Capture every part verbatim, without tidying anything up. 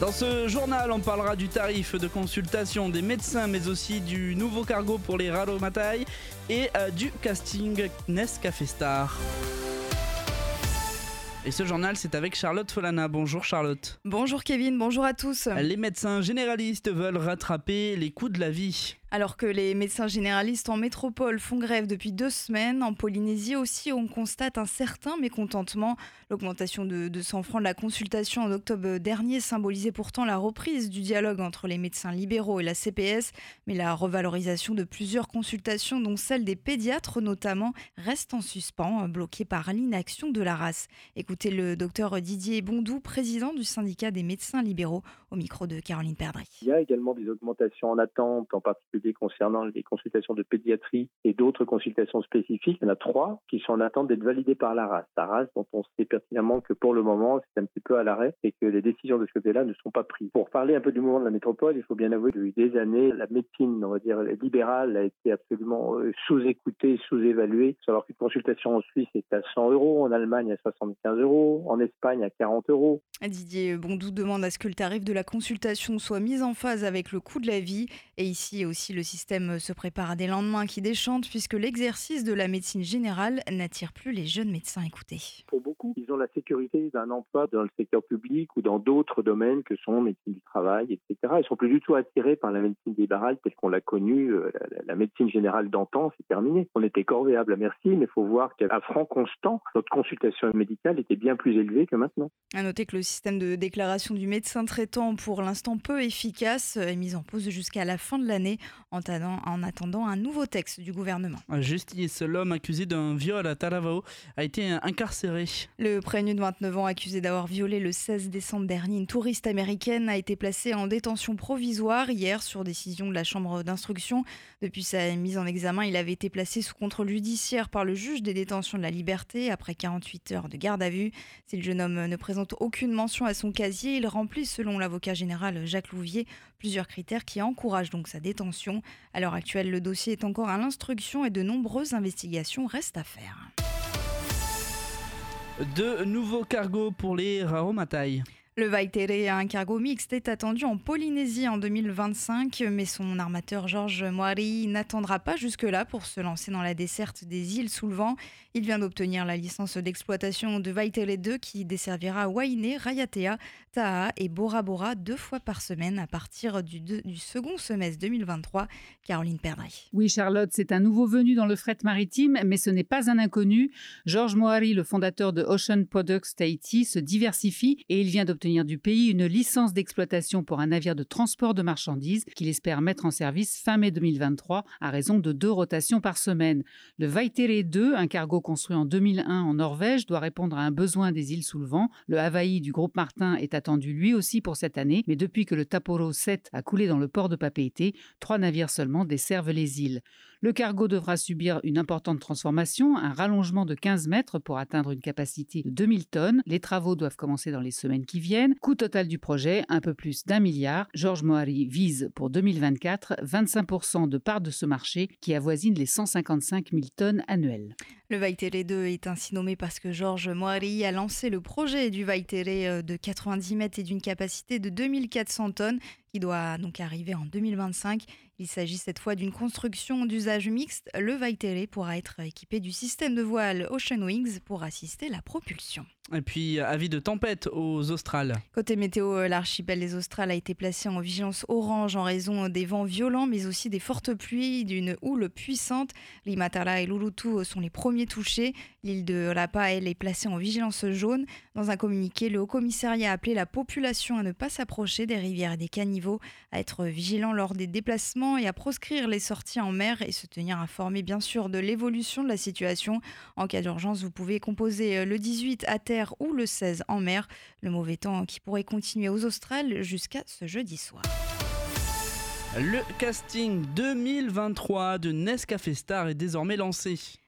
Dans ce journal, on parlera du tarif de consultation des médecins, mais aussi du nouveau cargo pour les Raro Matai et euh, du casting Nescafé Star. Et ce journal, c'est avec Charlotte Folana. Bonjour Charlotte. Bonjour Kevin, bonjour à tous. Les médecins généralistes veulent rattraper les coûts de la vie. Alors que les médecins généralistes en métropole font grève depuis deux semaines, en Polynésie aussi, on constate un certain mécontentement. L'augmentation de deux cents francs de la consultation en octobre dernier symbolisait pourtant la reprise du dialogue entre les médecins libéraux et la C P S. Mais la revalorisation de plusieurs consultations, dont celle des pédiatres notamment, reste en suspens, bloquée par l'inaction de la R A S. Écoutez le docteur Didier Bondou, président du syndicat des médecins libéraux, au micro de Caroline Perdry. Il y a également des augmentations en attente, en particulier concernant les consultations de pédiatrie et d'autres consultations spécifiques. Il y en a trois qui sont en attente d'être validées par la R A S. La R A S dont on sait pertinemment que pour le moment, c'est un petit peu à l'arrêt et que les décisions de ce côté-là ne sont pas prises. Pour parler un peu du mouvement de la métropole, il faut bien avouer que depuis des années, la médecine, on va dire, libérale a été absolument sous-écoutée, sous-évaluée. Savoir qu'une consultation en Suisse est à cent euros, en Allemagne à soixante-quinze euros, en Espagne à quarante euros. Didier Bondou demande à ce que le tarif de la consultation soit mis en phase avec le coût de la vie. Et ici aussi, le système se prépare à des lendemains qui déchantent puisque l'exercice de la médecine générale n'attire plus les jeunes médecins. Écoutez. Pour beaucoup, ils ont la sécurité d'un emploi dans le secteur public ou dans d'autres domaines que sont médecine du travail, et cetera. Ils sont plus du tout attirés par la médecine libérale telle qu'on l'a connue. La, la médecine générale d'antan, c'est terminé. On était corvéable à merci, mais il faut voir qu'à franc constant, notre consultation médicale était bien plus élevée que maintenant. À noter que le système de déclaration du médecin traitant, pour l'instant peu efficace, est mis en pause jusqu'à la fin de l'année en attendant, en attendant un nouveau texte du gouvernement. Justice, l'homme accusé d'un viol à Taravao a été incarcéré. Le prévenu de vingt-neuf ans accusé d'avoir violé le seize décembre dernier une touriste américaine a été placé en détention provisoire hier sur décision de la chambre d'instruction. Depuis sa mise en examen, il avait été placé sous contrôle judiciaire par le juge des détentions de la liberté après quarante-huit heures de garde à vue. Si le jeune homme ne présente aucune mention à son casier, il remplit, selon l'avocat général Jacques Louvier, plusieurs critères qui encouragent donc sa détention. À l'heure actuelle, le dossier est encore à l'instruction et de nombreuses investigations restent à faire. De nouveaux cargos pour les Raro Matai. Le Vaitere, un cargo mixte, est attendu en Polynésie en deux mille vingt-cinq, mais son armateur Georges Moari n'attendra pas jusque-là pour se lancer dans la desserte des îles sous le vent. Il vient d'obtenir la licence d'exploitation de Vaitere deux qui desservira Wainé, Raiatea, Taha et Bora Bora deux fois par semaine à partir du, deux, du second semestre deux mille vingt-trois. Caroline Perdry. Oui Charlotte, c'est un nouveau venu dans le fret maritime, mais ce n'est pas un inconnu. Georges Moari, le fondateur de Ocean Products Tahiti, se diversifie et il vient d'obtenir du pays une licence d'exploitation pour un navire de transport de marchandises qu'il espère mettre en service fin mai deux mille vingt-trois à raison de deux rotations par semaine. Le Vaitere deux, un cargo construit en deux mille un en Norvège, doit répondre à un besoin des îles sous le vent. Le Hawaii du groupe Martin est attendu lui aussi pour cette année, mais depuis que le Taporo sept a coulé dans le port de Papeete, trois navires seulement desservent les îles. Le cargo devra subir une importante transformation, un rallongement de quinze mètres pour atteindre une capacité de deux mille tonnes. Les travaux doivent commencer dans les semaines qui viennent. Coût total du projet, un peu plus d'un milliard. Georges Moari vise pour deux mille vingt-quatre vingt-cinq pour cent de part de ce marché qui avoisine les cent cinquante-cinq mille tonnes annuelles. Le Vaitere deux est ainsi nommé parce que Georges Moari a lancé le projet du Vaitere de quatre-vingt-dix mètres et d'une capacité de deux mille quatre cents tonnes qui doit donc arriver en deux mille vingt-cinq. Il s'agit cette fois d'une construction d'usage mixte. Le Vaitere pourra être équipé du système de voile Ocean Wings pour assister la propulsion. Et puis, avis de tempête aux Australes. Côté météo, l'archipel des Australes a été placé en vigilance orange en raison des vents violents, mais aussi des fortes pluies, d'une houle puissante. Limatara et Lulutu sont les premiers touchés. L'île de Rapa, elle, est placée en vigilance jaune. Dans un communiqué, le Haut-Commissariat a appelé la population à ne pas s'approcher des rivières et des caniveaux, à être vigilant lors des déplacements et à proscrire les sorties en mer et se tenir informé bien sûr de l'évolution de la situation. En cas d'urgence, vous pouvez composer le dix-huit à terre ou le seize en mer. Le mauvais temps qui pourrait continuer aux Australes jusqu'à ce jeudi soir. Le casting deux mille vingt-trois de Nescafé Star est désormais lancé.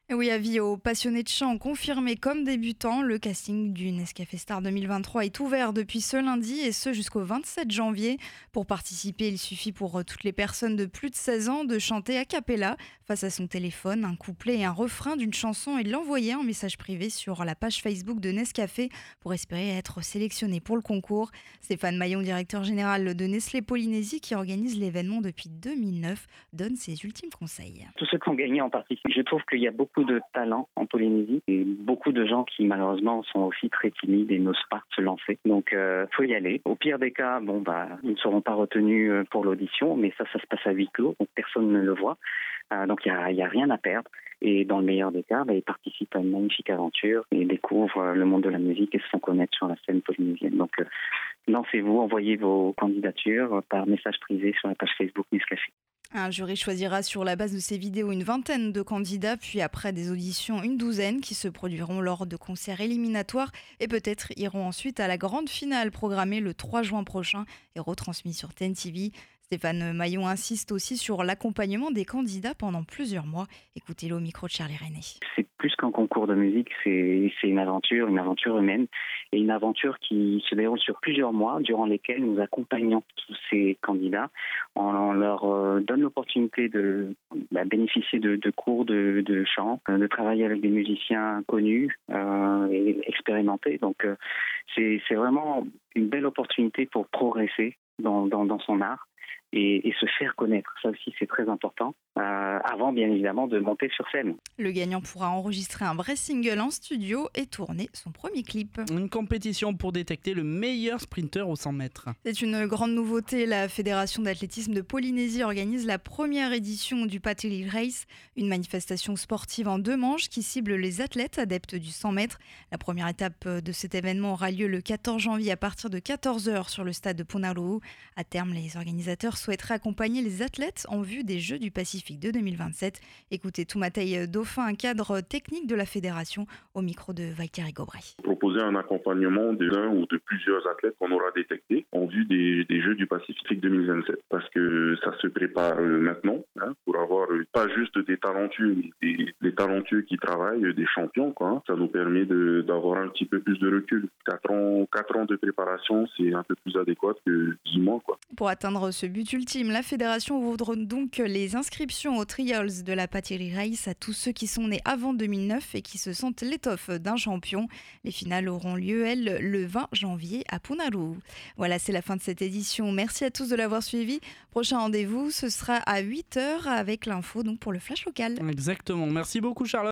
Et oui, avis aux passionnés de chant confirmés comme débutants, le casting du Nescafé Star deux mille vingt-trois est ouvert depuis ce lundi et ce jusqu'au vingt-sept janvier. Pour participer, il suffit pour toutes les personnes de plus de seize ans de chanter a cappella face à son téléphone un couplet et un refrain d'une chanson et de l'envoyer en message privé sur la page Facebook de Nescafé pour espérer être sélectionné pour le concours. Stéphane Maillon, directeur général de Nestlé Polynésie qui organise l'événement depuis deux mille neuf, donne ses ultimes conseils. Tous ceux qui ont gagné en particulier, je trouve qu'il y a beaucoup beaucoup de talent en Polynésie et beaucoup de gens qui malheureusement sont aussi très timides et n'osent pas se lancer. Donc il euh, faut y aller. Au pire des cas, bon bah ils ne seront pas retenus pour l'audition, mais ça ça se passe à huis clos, donc personne ne le voit. Euh, donc il y a, y a rien à perdre. Et dans le meilleur des cas, bah, ils participent à une magnifique aventure et découvrent le monde de la musique et se font connaître sur la scène polynésienne. Donc euh, lancez-vous, envoyez vos candidatures par message privé sur la page Facebook Nescafé. Un jury choisira sur la base de ces vidéos une vingtaine de candidats, puis après des auditions une douzaine qui se produiront lors de concerts éliminatoires et peut-être iront ensuite à la grande finale programmée le trois juin prochain et retransmise sur T N T V. Stéphane Maillon insiste aussi sur l'accompagnement des candidats pendant plusieurs mois. Écoutez-le au micro de Charlie René. C'est plus qu'un concours de musique, c'est, c'est une aventure, une aventure humaine et une aventure qui se déroule sur plusieurs mois durant lesquels nous accompagnons tous ces candidats. On, on leur euh, donne l'opportunité de bah, bénéficier de, de cours de, de chant, de travailler avec des musiciens connus euh, et expérimentés. Donc euh, c'est, c'est vraiment une belle opportunité pour progresser dans, dans, dans son art. Et, et se faire connaître. Ça aussi, c'est très important, euh, avant bien évidemment de monter sur scène. Le gagnant pourra enregistrer un vrai single en studio et tourner son premier clip. Une compétition pour détecter le meilleur sprinter au cent mètres. C'est une grande nouveauté. La Fédération d'athlétisme de Polynésie organise la première édition du Patili Race, une manifestation sportive en deux manches qui cible les athlètes adeptes du cent mètres. La première étape de cet événement aura lieu le quatorze janvier à partir de quatorze heures sur le stade de Punarou. À terme, les organisateurs souhaiterait accompagner les athlètes en vue des Jeux du Pacifique de deux mille vingt-sept. Écoutez Toumatei Dauphin, un cadre technique de la fédération, au micro de Valtteri Gobray. Proposer un accompagnement d'un ou de plusieurs athlètes qu'on aura détectés en vue des, des Jeux du Pacifique deux mille vingt-sept. Parce que ça se prépare maintenant, hein, pour avoir pas juste des talentueux, mais des, des talentueux qui travaillent, des champions, quoi. Hein. Ça nous permet de, d'avoir un petit peu plus de recul. Quatre ans, quatre ans de préparation, c'est un peu plus adéquat que dix mois, quoi. Pour atteindre ce but ultime, la fédération ouvre donc les inscriptions aux trials de la Patili Race à tous ceux qui sont nés avant deux mille neuf et qui se sentent l'étoffe d'un champion. Les finales auront lieu, elles, le vingt janvier à Punarou. Voilà, c'est la fin de cette édition. Merci à tous de l'avoir suivi. Prochain rendez-vous, ce sera à huit heures avec l'info donc pour le Flash local. Exactement. Merci beaucoup, Charlotte.